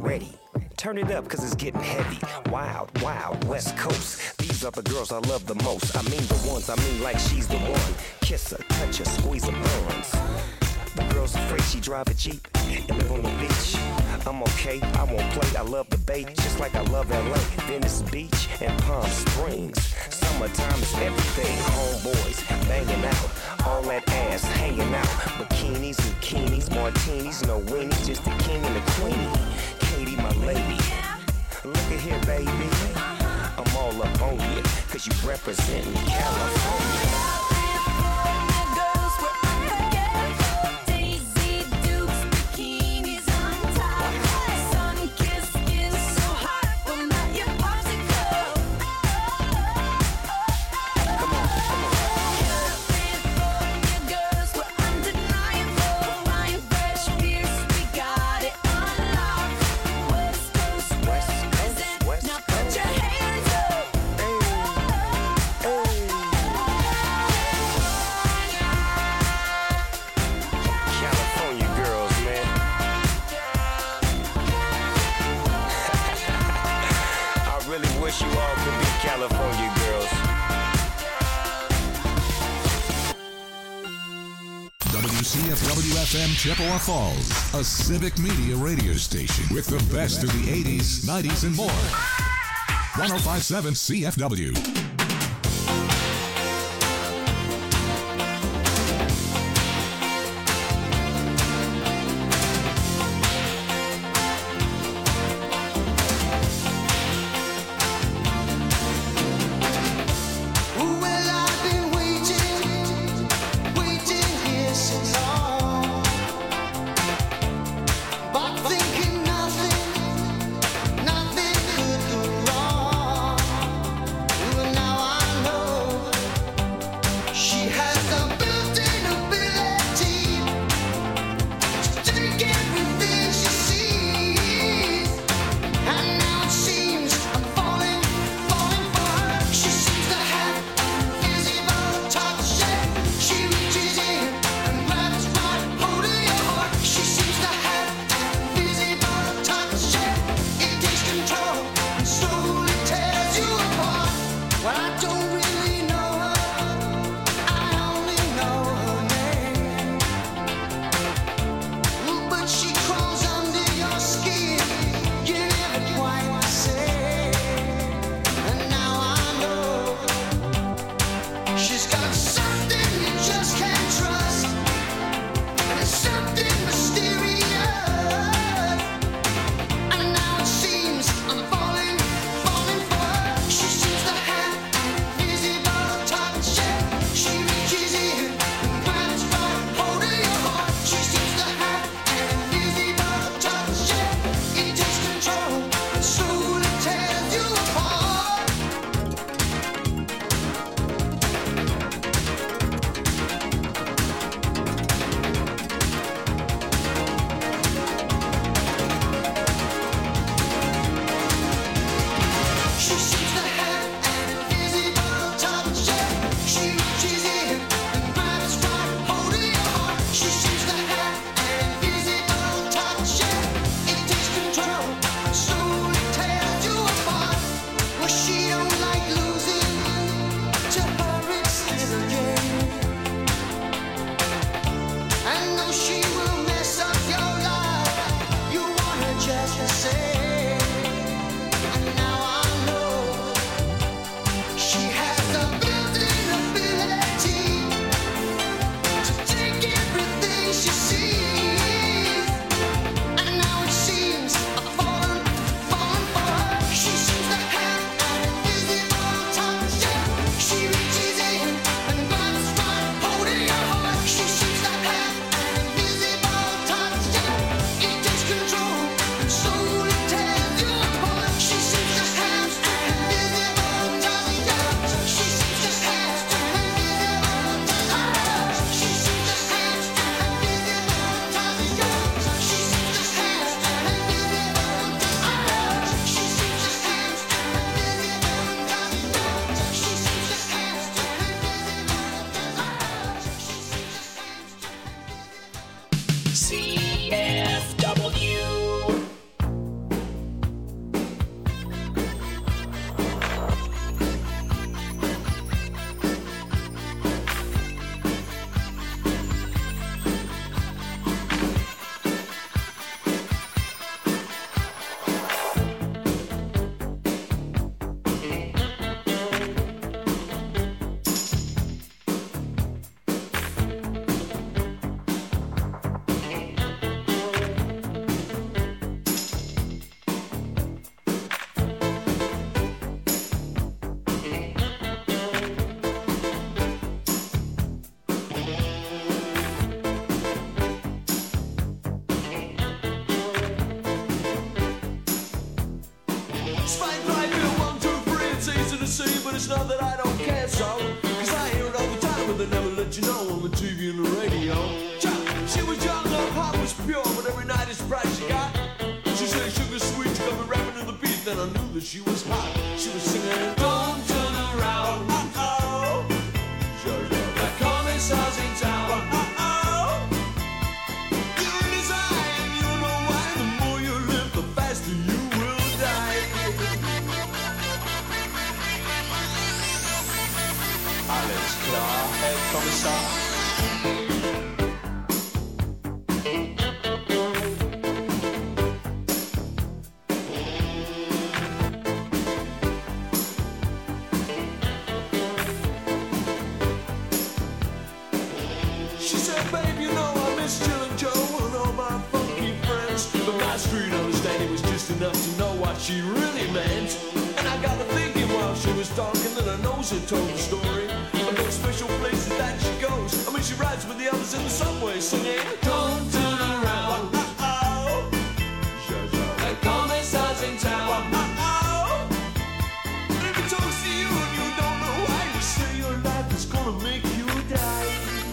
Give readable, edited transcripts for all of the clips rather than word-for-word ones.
ready. Turn it up cause it's getting heavy. Wild, wild, West Coast. These are the girls I love the most. I mean the ones, I mean like she's the one. Kiss her, touch her, squeeze her buns. The girl's afraid she drive a Jeep and live on the beach. I'm okay, I won't play, I love the bay, just like I love LA, Venice Beach, and Palm Springs. Summertime is everything, homeboys banging out, all that ass hanging out. Bikinis, zucchinis, martinis, no weenies, just the king and the queenie. Katie, my lady, look at here, baby. I'm all up on you, cause you representing California. You all could be California girls. WCFW-FM Chippewa Falls, a civic media radio station with the best of the 80s, 90s, and more. 105.7 CFW. Just to say, and now I know. that she was hot. She was singing, don't turn around. The commissar's in town. You're in his eye and you know why. The more you live, the faster you will die. Alles klar, Herr Kommissar. She said, babe, you know I miss Jill and Joe and all my funky friends. But my street understanding was just enough to know what she really meant. And I got to thinking while she was talking that her nose had told the story of those special places that she goes. I mean, she rides with the others in the subway singing, don't turn around. The commissar's in town. And if he talks to you and you don't know why, you say your life is gonna make you die.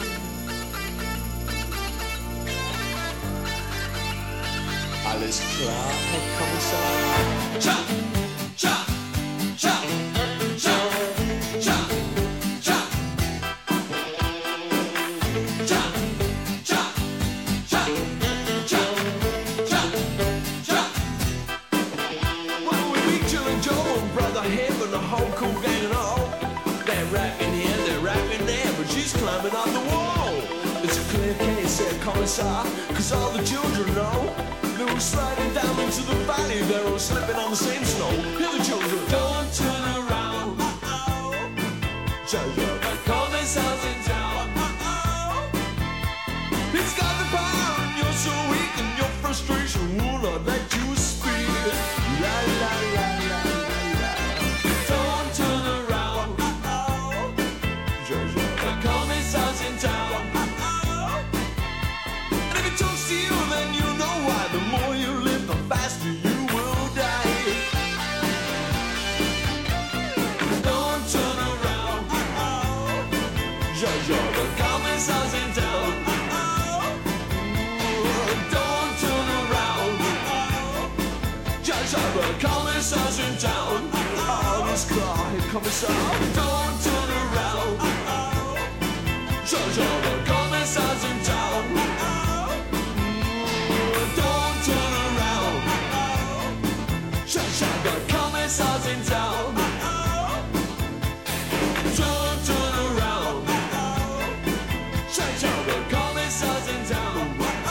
Alles klar, Herr Kommissar. Cha, cha, cha, cha, cha, cha. Cha, cha, cha, cha, cha, cha. Well, we meet Jill and Joe and Brother Hip and the whole cool gang and all. They're rapping here, they're rapping there, but she's climbing up the wall. It's a clear case, Herr Kommissar, 'cause all the children know. They were sliding down into the valley, they were slipping on the same snow. Hear the children, don't turn around. The commissar's in town. He's got the power and you're so weak and your frustration will not let you speak. La la la la la. Don't turn around. The commissar's in town. And if he talks to you, then you know why. The more you live, the faster you will die. Don't turn around. The commissar's in town. Don't turn around. The commissar's in town. Alles klar, Herr Kommissar. Don't turn around. The commissar's in town. Don't turn around. The commissar's in town. Don't turn around. The commissar's in town.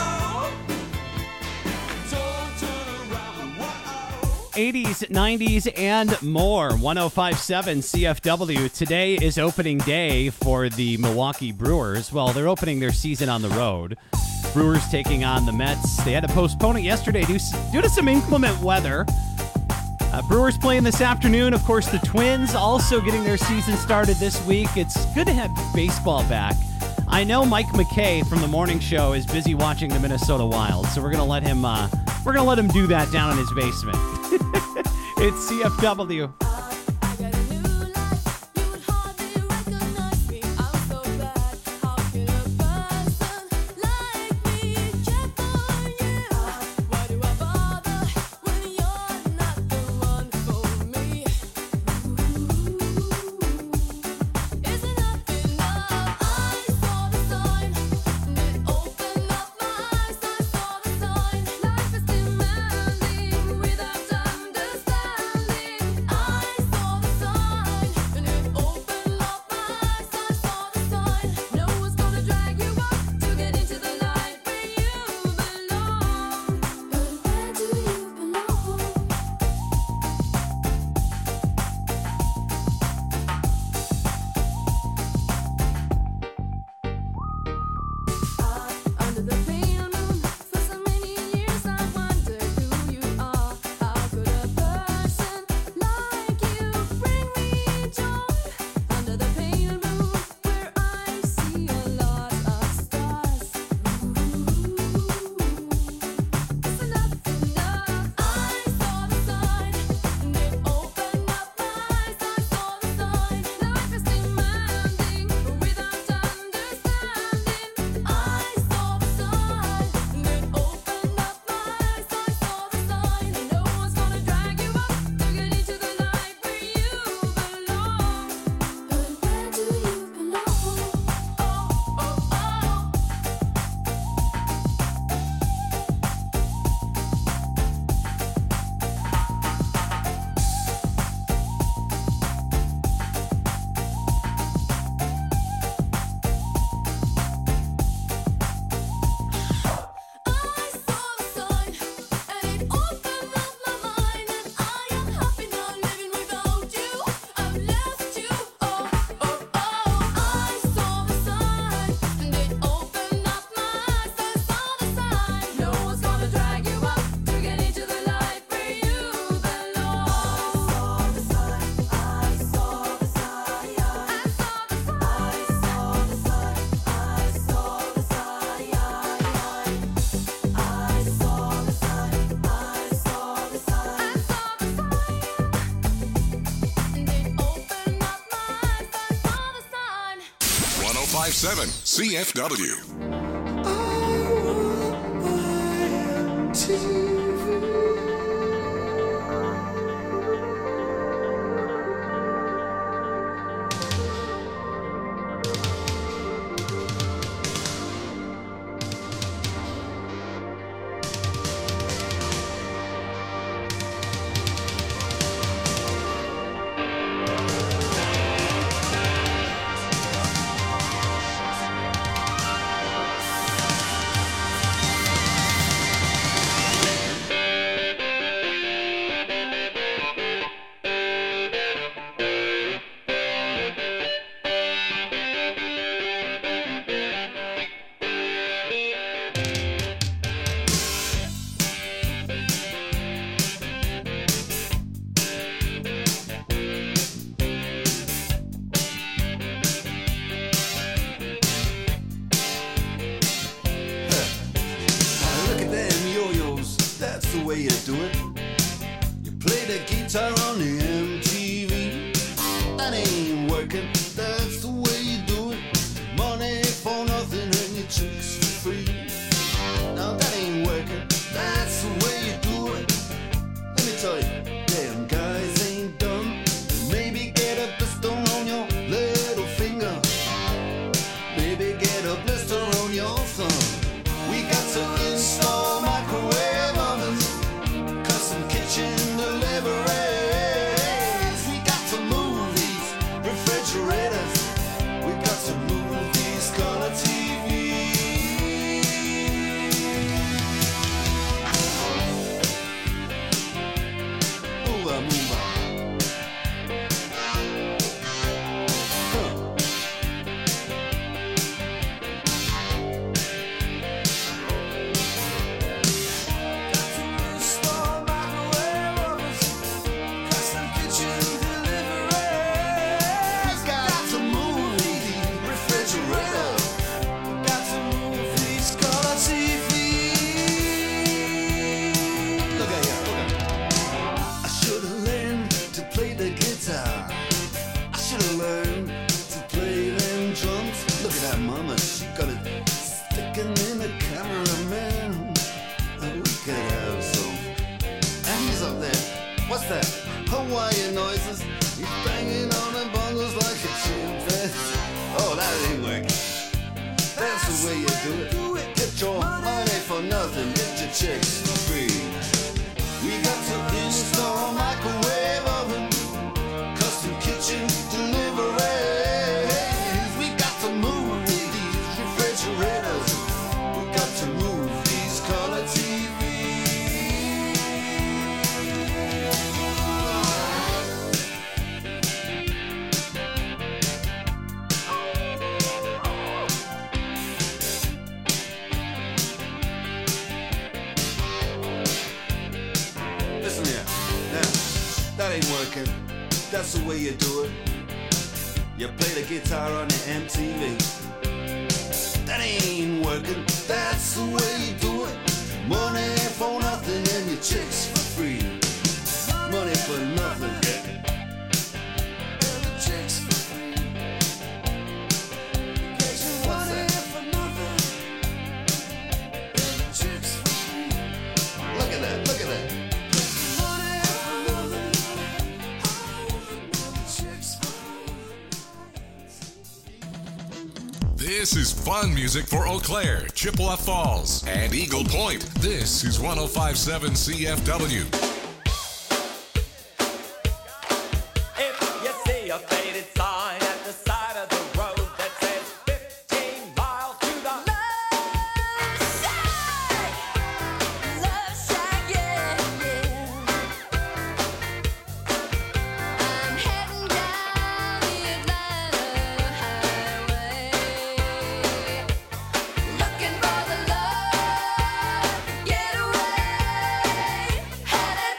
Don't turn around. 80s, 90s, and more. 105.7 CFW. Today is opening day for the Milwaukee Brewers. Well, they're opening their season on the road. Brewers taking on the Mets. They had to postpone it yesterday due to some inclement weather. Brewers playing this afternoon. Of course, the Twins also getting their season started this week. It's good to have baseball back. I know Mike McKay from the morning show is busy watching the Minnesota Wild, so we're gonna let him do that down in his basement. It's CFW. Life is demanding without understanding. 1057 CFW. This is fun music for Eau Claire, Chippewa Falls, and Eagle Point. This is 1057 CFW. If you see a faded sign at the side of the road that says 15 miles to the Love shack, yeah, yeah. I'm heading down the Atlanta highway, looking for the love getaway, headed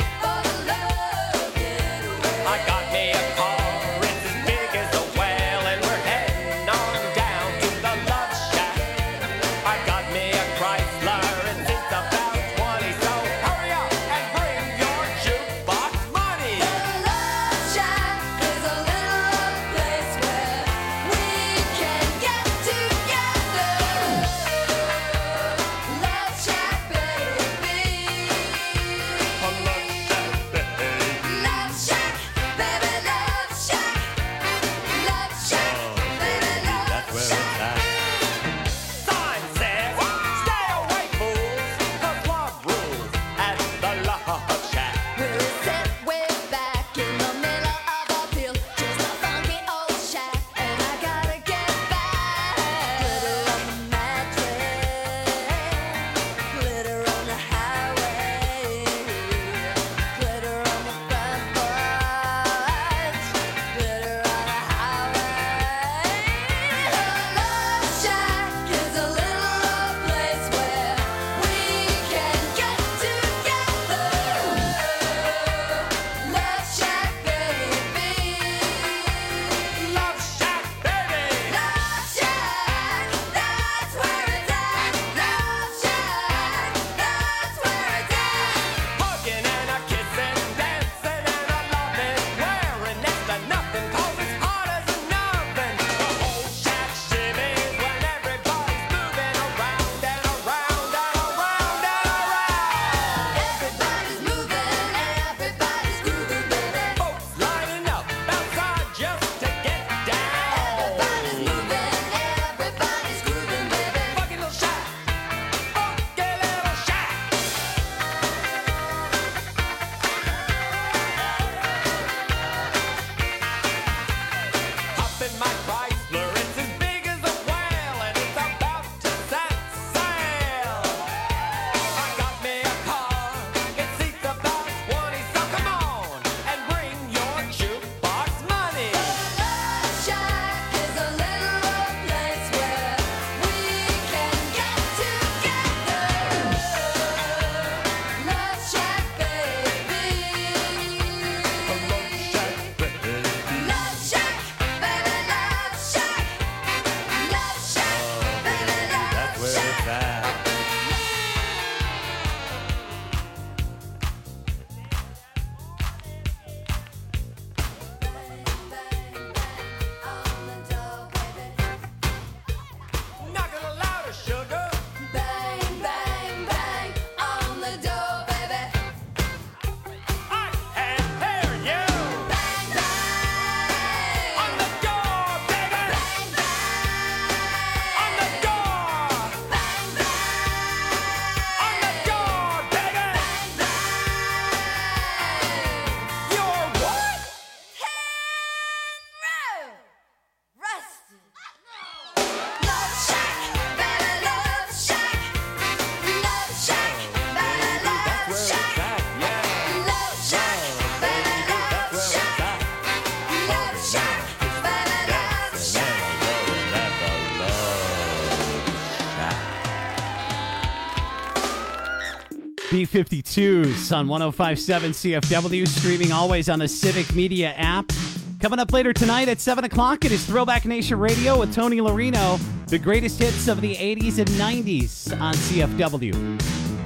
B-52s on 105.7 CFW, streaming always on the Civic Media app. Coming up later tonight at 7 o'clock, it is Throwback Nation Radio with Tony Larino, the greatest hits of the 80s and 90s on CFW.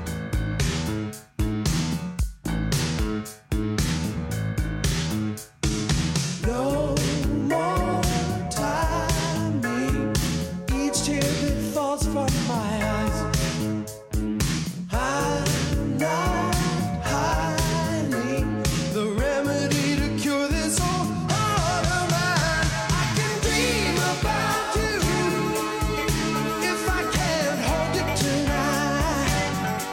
No more timing. Each tear that falls from my eyes, I'm not hiding the remedy to cure this old heart of mine. I can dream about you if I can't hold it tonight.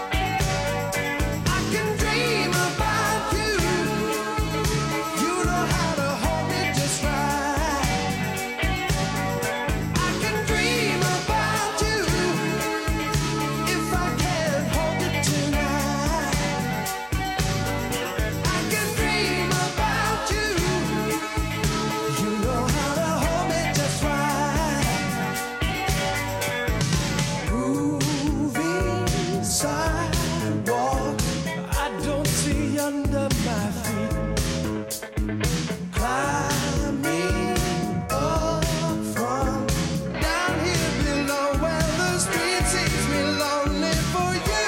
I can dream about you. You know how to hold me just right. I can dream about you if I can't hold it tonight. I can dream about you. You know how to hold me just right. Moving sidewalk, I don't see under my feet. Climbing up from down here below where the street seems me lonely for you.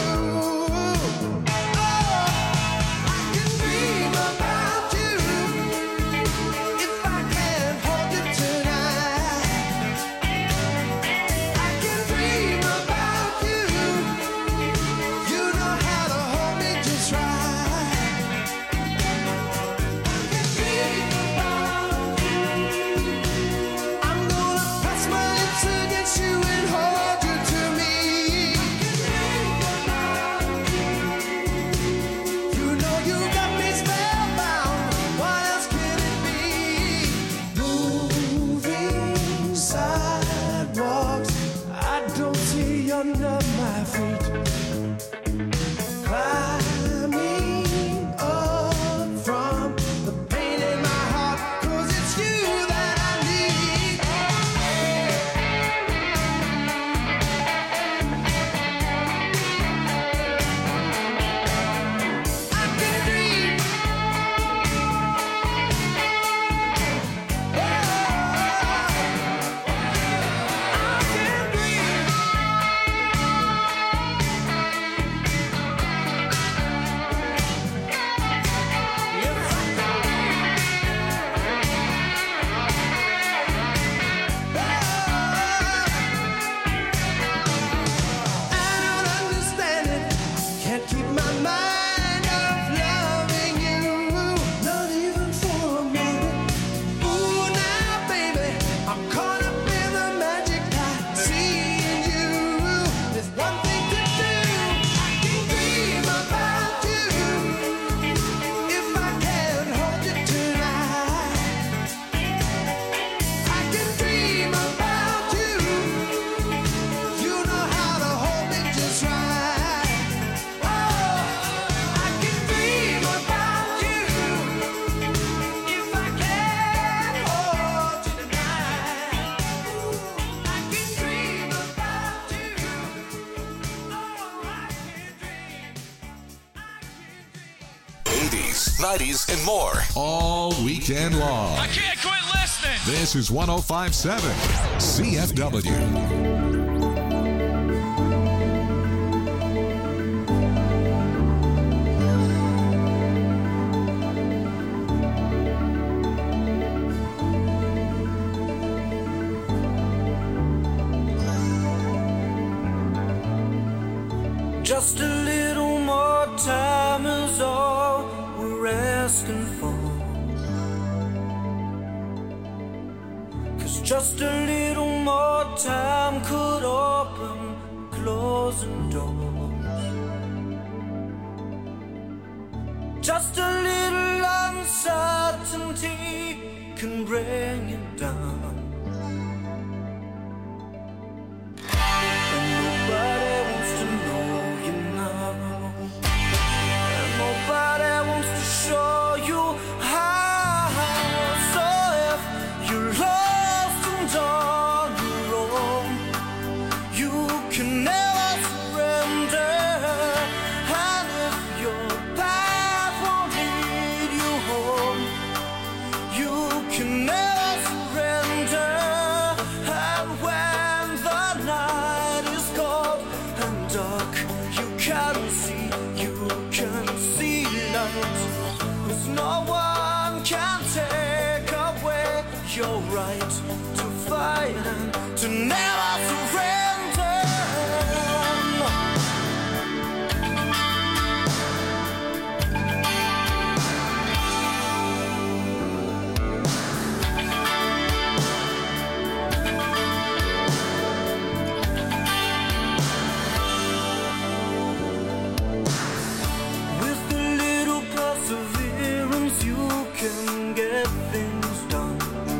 Oh, I can dream about you if I can't hold it tonight. I can dream about you. You know how to hold me just right. I'm gonna press my lips against you and hold you to me. You know you got me spellbound. What else can it be? Moving sidewalks, I don't see under my feet. Climbing up from the pain in my heart, 'cause it's you that I need. I can dream. I can dream. I don't understand it. Can't keep my mind off loving you, not even for a minute. Ooh, now, baby, I'm caught up in the magic I see in you. There's one thing to do. I can dream about you if I can't hold you tonight. I can dream about you. You know how to hold me just right. Oh, I can dream about you if I can't hold you tonight. I can dream about you. Oh, I can dream. 80s, 90s, and more. All weekend long. I can't quit listening. This is 105.7 CFW. Just a little more time is all we're asking for. 'Cause just a little more time could open closing doors. Just a little uncertainty can bring it down. And nobody wants to know you now. And nobody wants to show you how. So if you're lost and on your own, you can never surrender. I no one can take away your right to fight and to never surrender. With a little perseverance, you can get things done.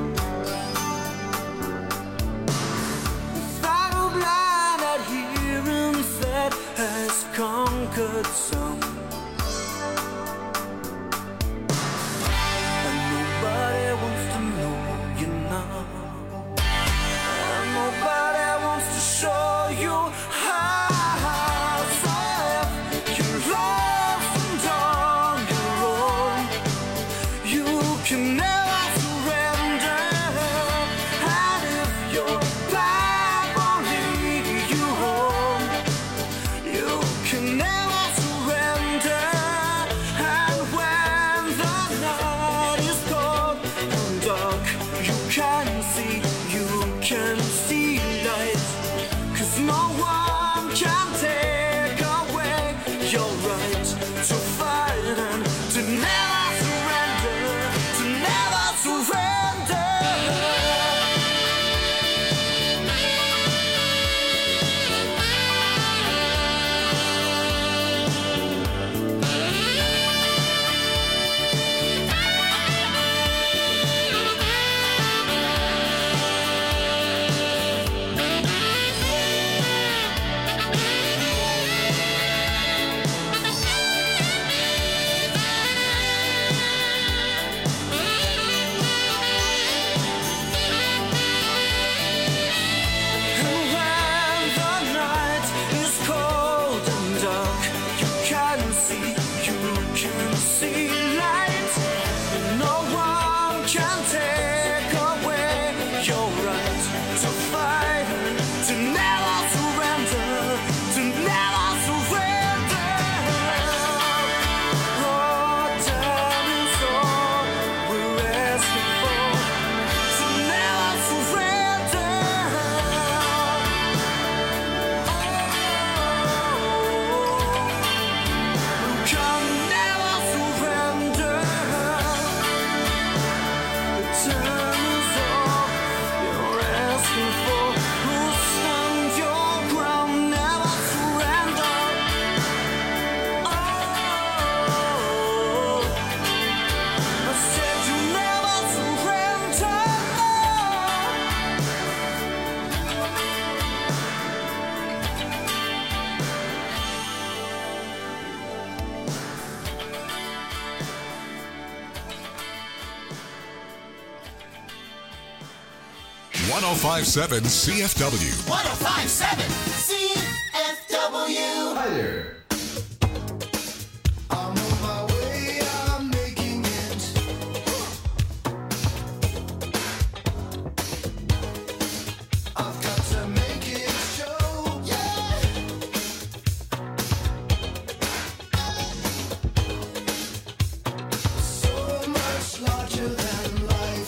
Without a blind adherence that has conquered some. And nobody wants to know you now. And nobody wants to show you how. So if you're lost and on your own, you can never surrender. And if your life won't lead you home, you can never surrender. And when the night is cold and dark, you can see light. 'Cause no one can take away your right to fight and to never surrender, to never surrender. And when the night is cold and dark, you can see light. No one can take away your right to fight, to never surrender, to never surrender. Oh, time is all we're asking for, to never surrender. Can never surrender. The time is all you're asking for. Who'll stand your ground, never surrender. Oh, I said you never surrender. One 1057 CFW. 1057 CFW. Hi there. I'm on my way, I'm making it. I've got to make it show, yeah. So much larger than life.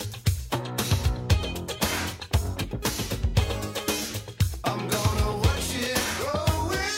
I'm gonna watch it grow in.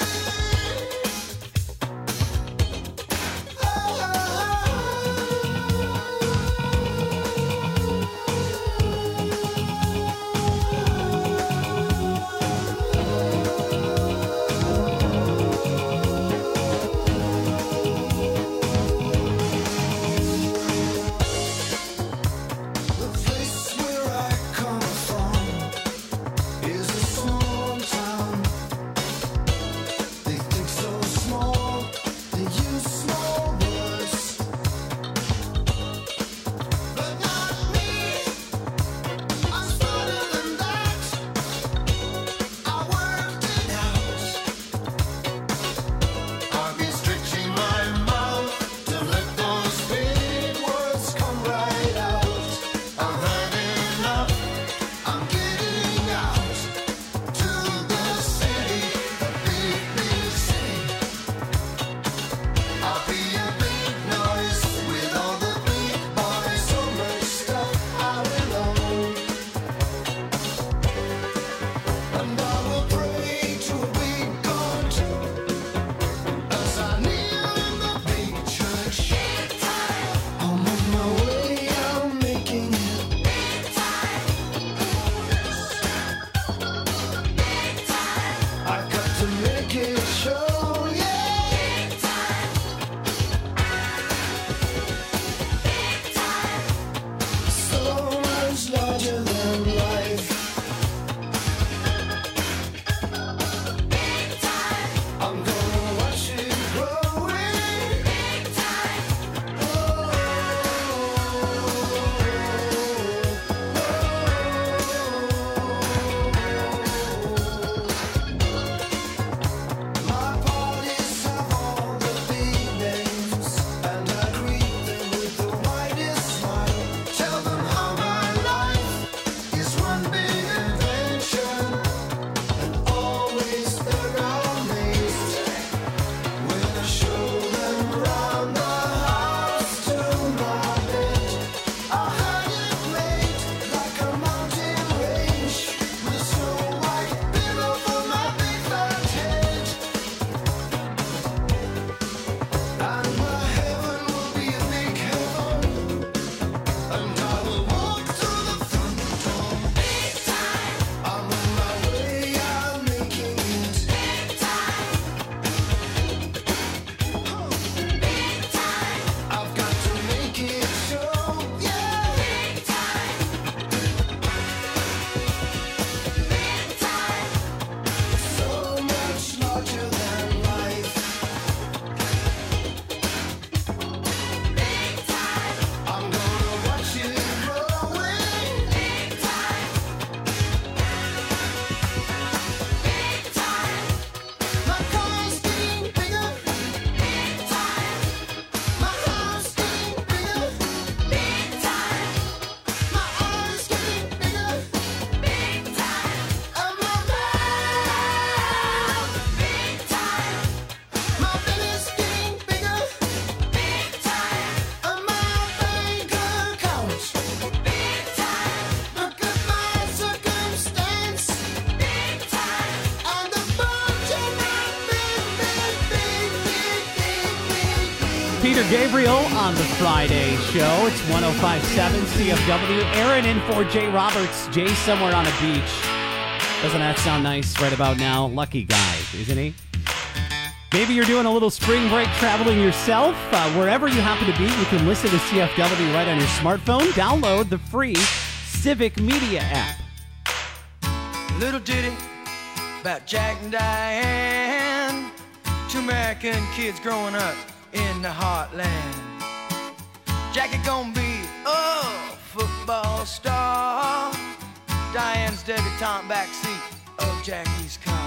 Peter Gabriel on the Friday show. It's 105.7 CFW. Aaron in for Jay Roberts. Jay somewhere on a beach. Doesn't that sound nice right about now? Lucky guy, isn't he? Maybe you're doing a little spring break traveling yourself. Wherever you happen to be, you can listen to CFW right on your smartphone. Download the free Civic Media app. Little ditty about Jack and Diane, two American kids growing up in the heartland. Jackie gonna be a football star, Diane's debutante backseat of Jackie's car.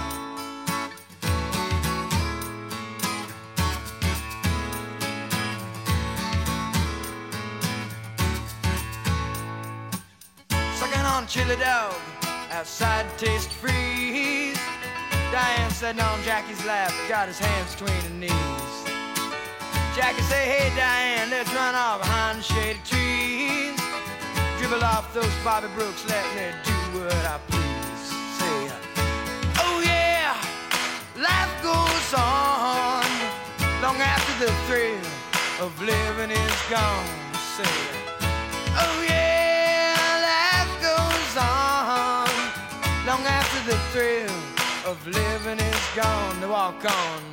Sucking on chili dog outside to taste freeze. Diane sitting on Jackie's lap, got his hands between her knees. Jackie say, hey Diane, let's run off behind the shady trees. Dribble off those Bobby Brooks, let me do what I please. Say, oh yeah, life goes on long after the thrill of living is gone. Say, oh yeah, life goes on long after the thrill of living is gone. To walk on.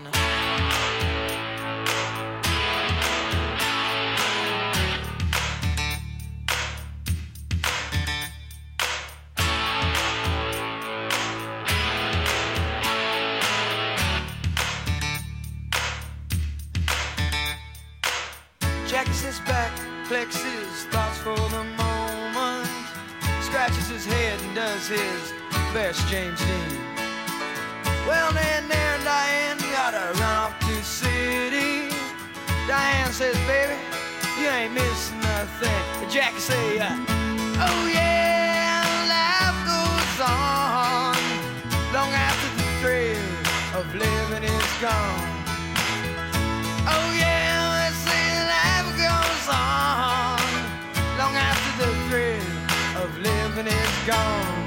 Jackie sits back, collects his thoughts for the moment, scratches his head and does his best James Dean. Well, then there, Diane, gotta run off to the city. Diane says, baby, you ain't missing nothing. But Jackie say, oh yeah, life goes on long after the thrill of living is gone. Oh yeah, let's say life goes on long after the thrill of living is gone.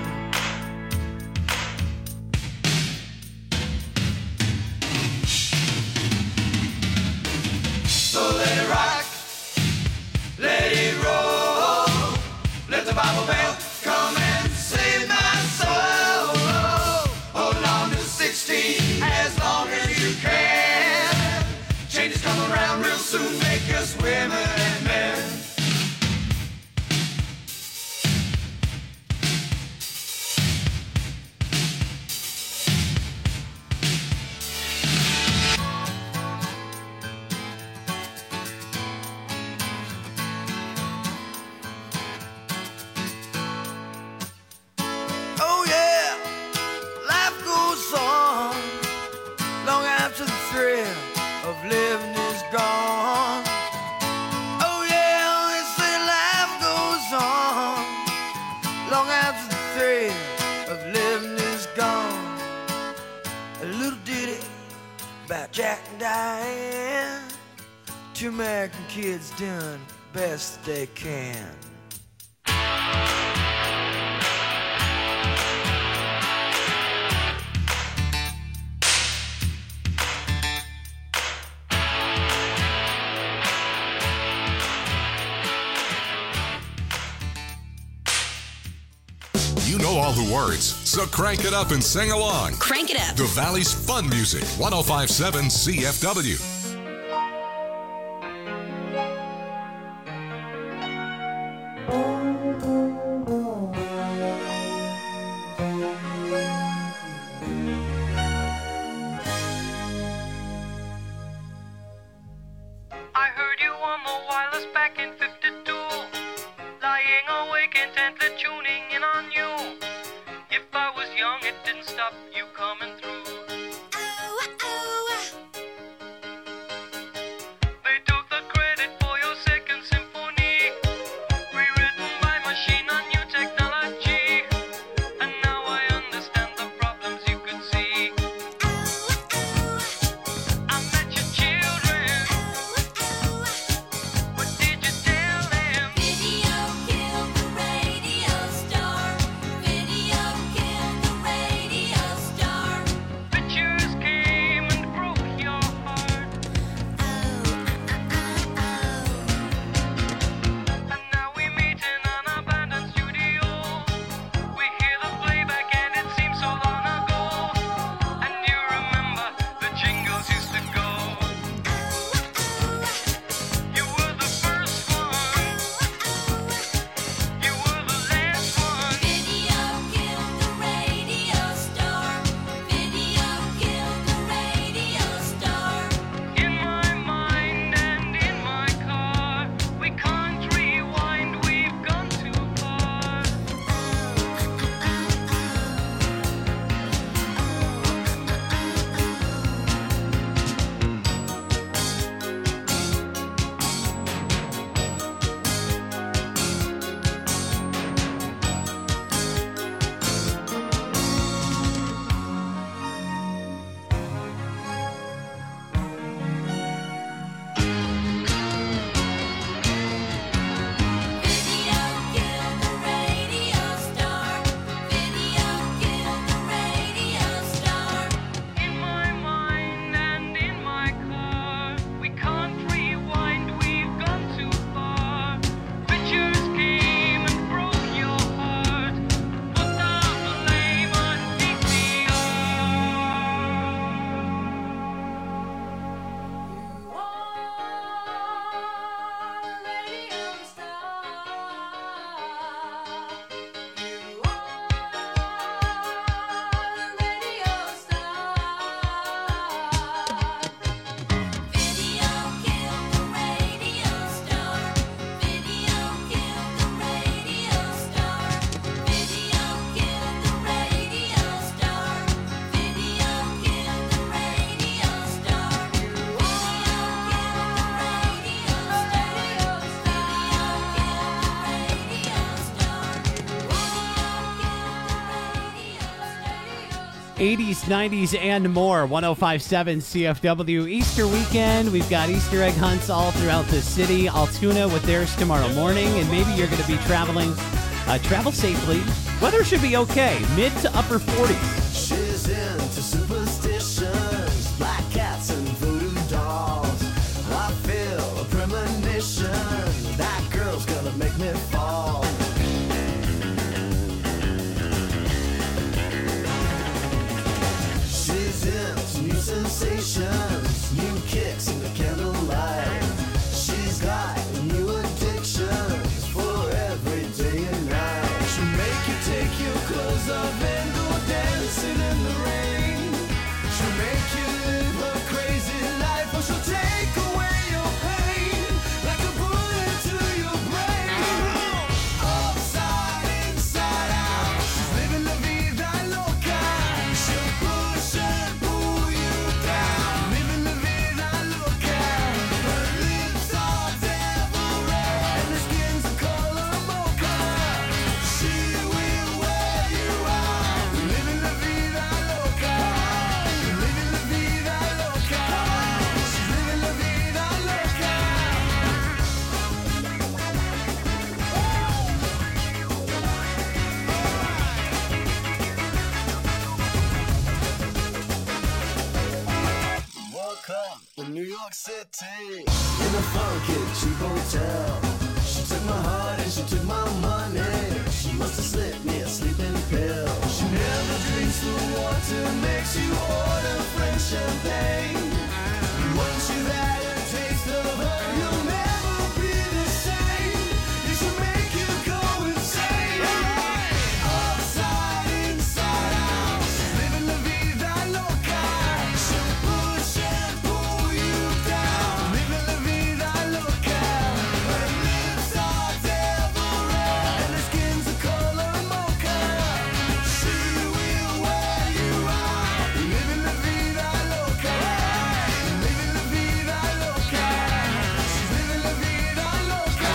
So let it rock, let it roll, let the Bible Belt come and save my soul. Hold on to 16 as long as you can. Changes come around real soon, make us women and men. Oh yeah, life goes on long after the thrill of living is gone. Oh yeah, they say life goes on long after the thrill of living is gone. A little ditty about Jack and Diane, two American kids doing best they can. You know all the words, so crank it up and sing along. Crank it up. The Valley's fun music, 105.7 CFW. I heard you on the wireless back in 52, lying awake intently tuning in on you. If I was young, it didn't stop you coming through. They took the credit for your second symphony, rewritten by machine on new technology. And now I understand the problems you could see. I met your children. What did you tell them? Video killed the radio star. Video killed the radio star. 80s, 90s, and more. 105.7 CFW Easter weekend. We've got Easter egg hunts all throughout the city. Altoona with theirs tomorrow morning, and maybe you're going to be traveling. Travel safely. Weather should be okay. Mid to upper 40s. She's into superstitions, black cats and voodoo dolls. I feel a premonition, that girl's gonna make me fall. She's into new sensations, new kicks in the candlelight. She's got new addictions for every day and night. She'll make you take your clothes off and go dancing in the rain. She'll make you live her crazy life, or she'll take away your pain like a bullet to your brain. Upside, inside out, she's living la vida loca. She'll push and pull you down, living la vida loca. Her lips are devil red and her skin's the color mocha. She will wear you out, living la vida loca. Living la vida loca. She's living la vida loca. Woke up in New York City in a funky cheap hotel. She took my heart and she took my money. She must have slipped me a sleeping pill. She never drinks the water, makes you order French champagne. Once you've had a taste of her, you'll never be the same. It should make you go insane. Upside, inside out, she's living la vida loca. She'll push and pull you down, living la vida loca. Her lips are devil red and her skin's the color mocha. She will wear you out, living la vida loca. Living la vida loca. She's living la vida loca.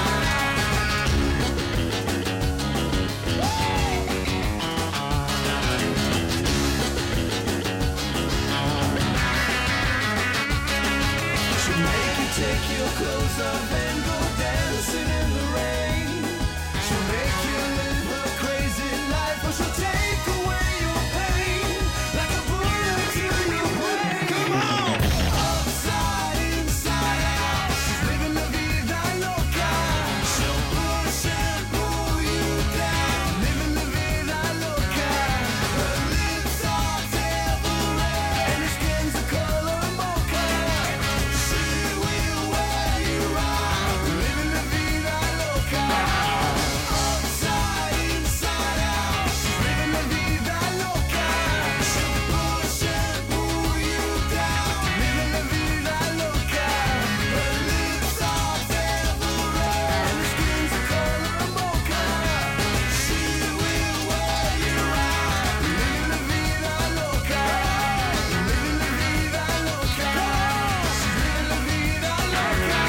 She'll make you take your clothes off and go dancing in the rain. She'll make you live her crazy life, or she'll take away your pain like a bullet to your brain. Come on! Upside, inside out, she's living la vida loca. She'll push and pull you down, living la vida loca. Her lips are devil red and her skin's the color mocha. She will wear you out, living la vida loca. Upside, inside out, she's living la vida loca. She'll push and pull you down, living la vida loca. Her lips are devil red and her skin's the color mocha. She will wear you out, living la vida loca. Living la vida loca. She's living la vida loca.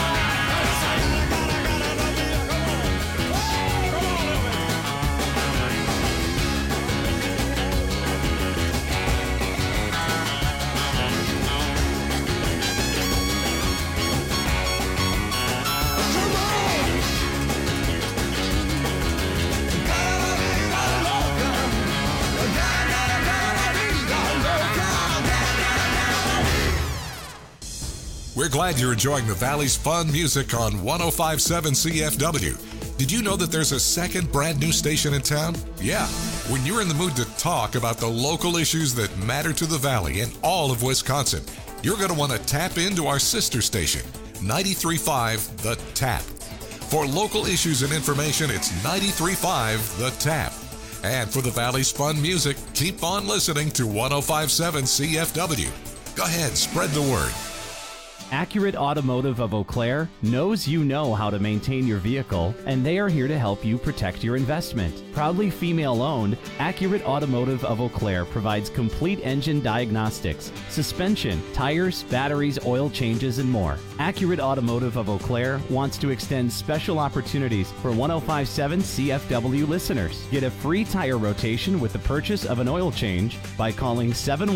We're glad you're enjoying the Valley's fun music on 105.7 CFW. Did you know that there's a second brand new station in town? Yeah. When you're in the mood to talk about the local issues that matter to the Valley and all of Wisconsin, you're going to want to tap into our sister station, 93.5 The Tap. For local issues and information, it's 93.5 The Tap. And for the Valley's fun music, keep on listening to 105.7 CFW. Go ahead, spread the word. Accurate Automotive of Eau Claire knows you know how to maintain your vehicle, and they are here to help you protect your investment. Proudly female-owned, Accurate Automotive of Eau Claire provides complete engine diagnostics, suspension, tires, batteries, oil changes, and more. Accurate Automotive of Eau Claire wants to extend special opportunities for 105.7 CFW listeners. Get a free tire rotation with the purchase of an oil change by calling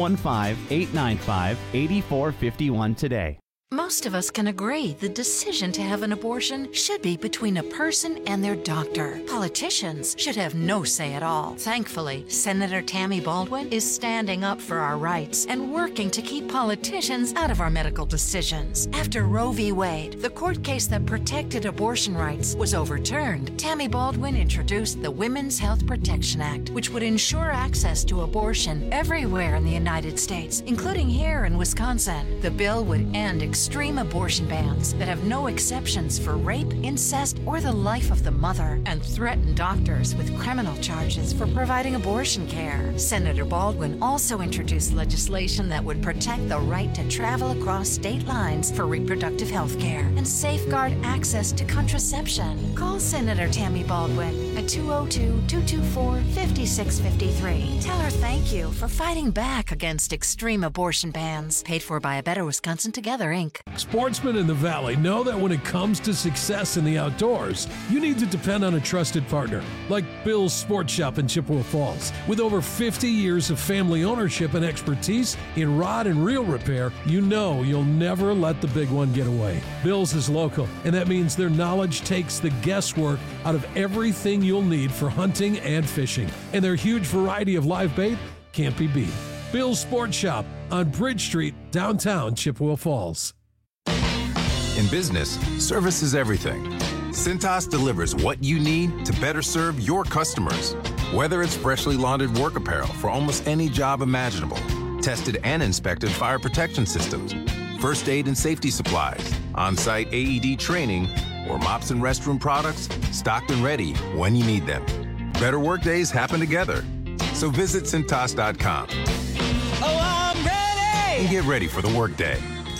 715-895-8451 today. Most of us can agree the decision to have an abortion should be between a person and their doctor. Politicians should have no say at all. Thankfully, Senator Tammy Baldwin is standing up for our rights and working to keep politicians out of our medical decisions. After Roe v. Wade, the court case that protected abortion rights, was overturned, Tammy Baldwin introduced the Women's Health Protection Act, which would ensure access to abortion everywhere in the United States, including here in Wisconsin. The bill would end extreme abortion bans that have no exceptions for rape, incest, or the life of the mother, and threaten doctors with criminal charges for providing abortion care. Senator Baldwin also introduced legislation that would protect the right to travel across state lines for reproductive health care and safeguard access to contraception. Call Senator Tammy Baldwin at 202-224-5653. Tell her thank you for fighting back against extreme abortion bans. Paid for by A Better Wisconsin Together, Inc. Sportsmen in the Valley know that when it comes to success in the outdoors, you need to depend on a trusted partner like Bill's Sports Shop in Chippewa Falls. With over 50 years of family ownership and expertise in rod and reel repair, you know you'll never let the big one get away. Bill's is local, and that means their knowledge takes the guesswork out of everything you'll need for hunting and fishing. And their huge variety of live bait can't be beat. Bill's Sports Shop on Bridge Street, downtown Chippewa Falls. In business, service is everything. Cintas delivers what you need to better serve your customers. Whether it's freshly laundered work apparel for almost any job imaginable, tested and inspected fire protection systems, first aid and safety supplies, on-site AED training, or mops and restroom products stocked and ready when you need them. Better work days happen together. So visit Cintas.com. Oh, I'm ready! And get ready for the workday.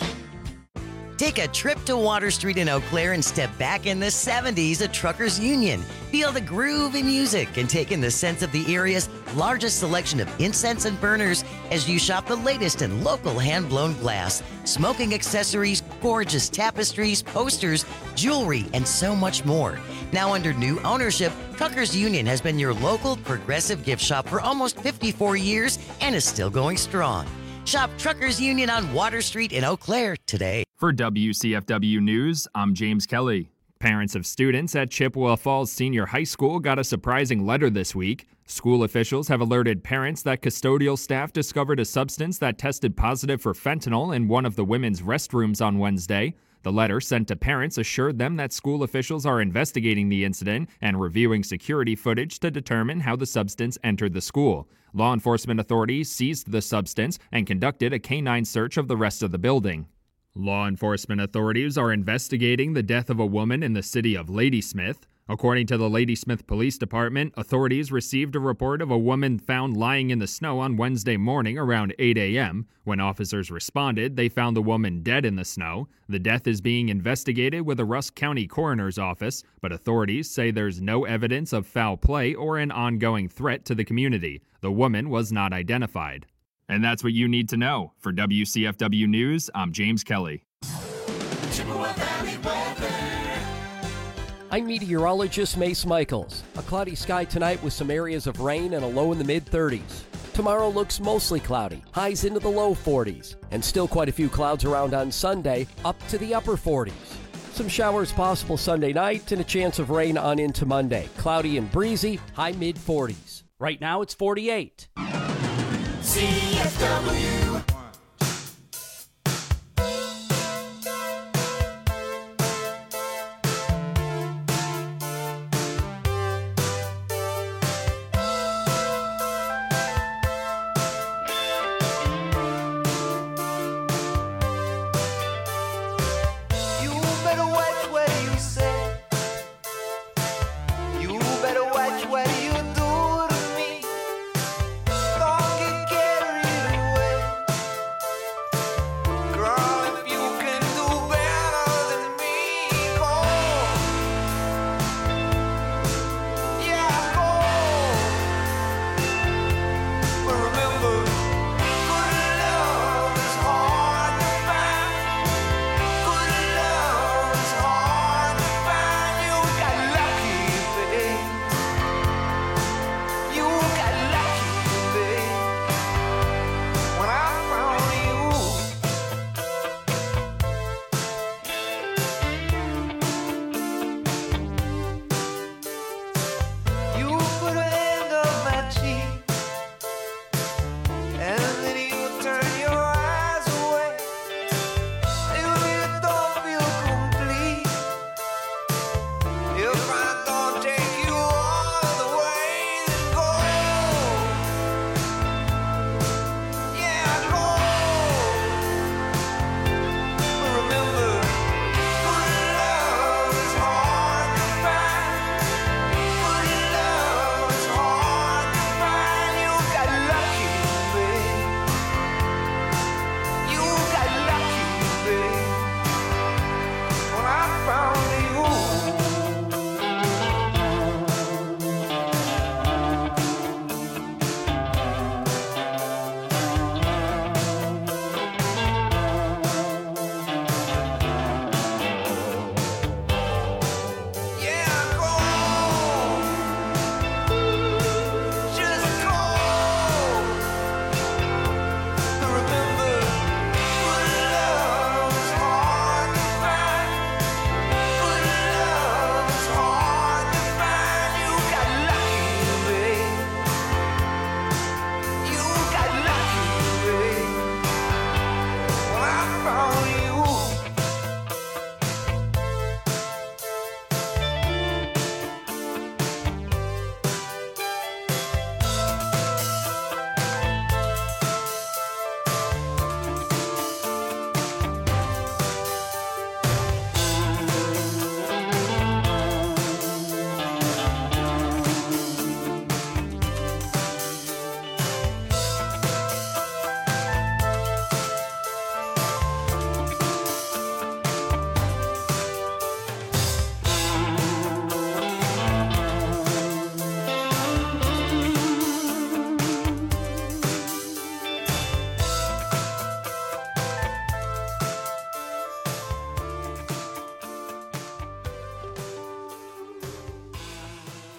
Take a trip to Water Street in Eau Claire and step back in the 70s at Truckers Union. Feel the groovy music and take in the sense of the area's largest selection of incense and burners as you shop the latest in local hand-blown glass, smoking accessories, gorgeous tapestries, posters, jewelry, and so much more. Now under new ownership, Truckers Union has been your local progressive gift shop for almost 54 years and is still going strong. Shop Truckers Union on Water Street in Eau Claire today. For WCFW News, I'm James Kelly. Parents of students at Chippewa Falls Senior High School got a surprising letter this week. School officials have alerted parents that custodial staff discovered a substance that tested positive for fentanyl in one of the women's restrooms on Wednesday. The letter sent to parents assured them that school officials are investigating the incident and reviewing security footage to determine how the substance entered the school. Law enforcement authorities seized the substance and conducted a canine search of the rest of the building. Law enforcement authorities are investigating the death of a woman in the city of Ladysmith. According to the Ladysmith Police Department, authorities received a report of a woman found lying in the snow on Wednesday morning around 8 a.m. When officers responded, they found the woman dead in the snow. The death is being investigated with the Rusk County Coroner's Office, but authorities say there's no evidence of foul play or an ongoing threat to the community. The woman was not identified. And that's what you need to know. For WCFW News, I'm James Kelly. Chippewa Valley weather. I'm meteorologist Mace Michaels. A cloudy sky tonight with some areas of rain and a low in the mid-30s. Tomorrow looks mostly cloudy, highs into the low 40s, and still quite a few clouds around on Sunday, up to the upper 40s. Some showers possible Sunday night and a chance of rain on into Monday. Cloudy and breezy, high mid-40s. Right now it's 48. CFW.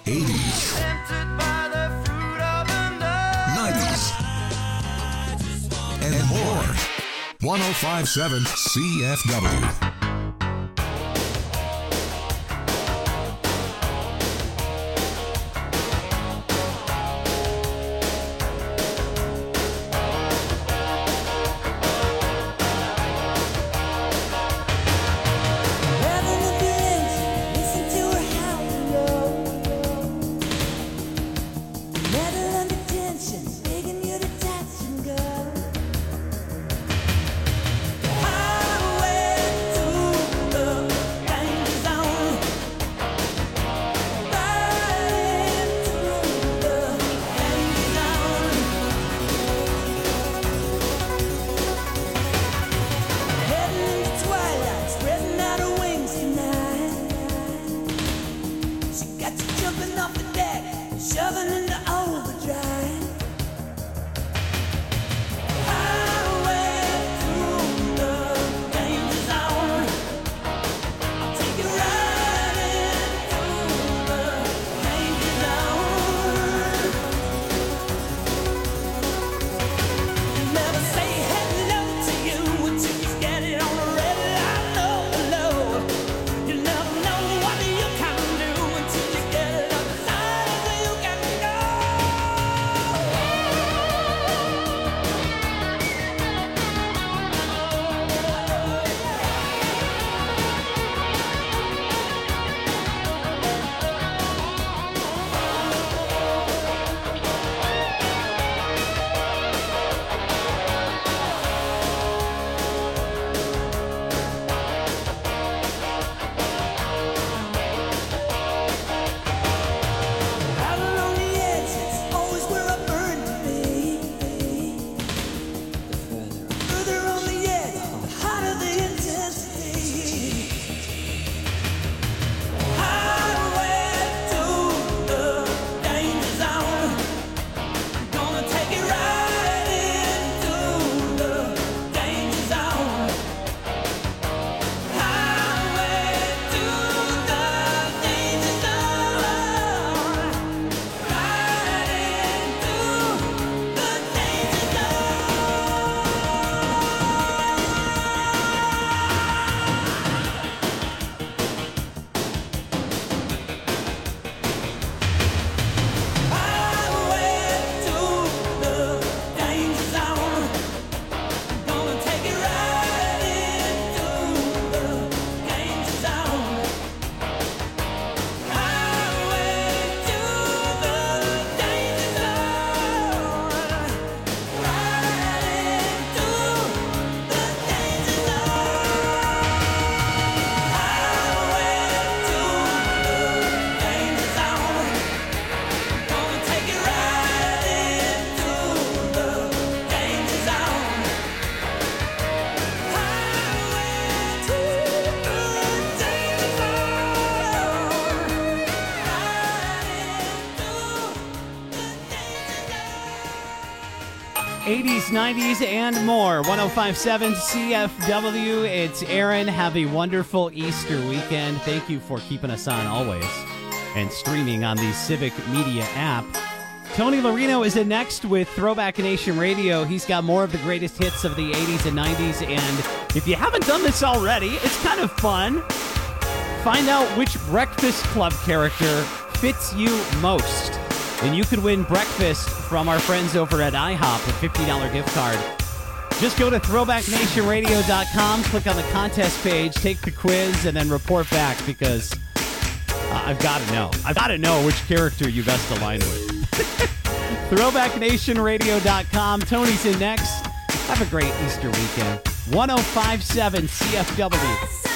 80s, 90s, and more. 105.7 CFW. '80s, '90s, and more. 105.7 CFW. It's Aaron. Have a wonderful Easter weekend. Thank you for keeping us on always and streaming on the Civic Media app. Tony Larino is in next with Throwback Nation Radio. He's got more of the greatest hits of the 80s and 90s. And if you haven't done this already, it's kind of fun. Find out which Breakfast Club character fits you most. And you could win breakfast from our friends over at IHOP, a $50 gift card. Just go to throwbacknationradio.com, click on the contest page, take the quiz, and then report back because I've got to know. I've got to know which character you best align with. throwbacknationradio.com. Tony's in next. Have a great Easter weekend. 105.7 CFW.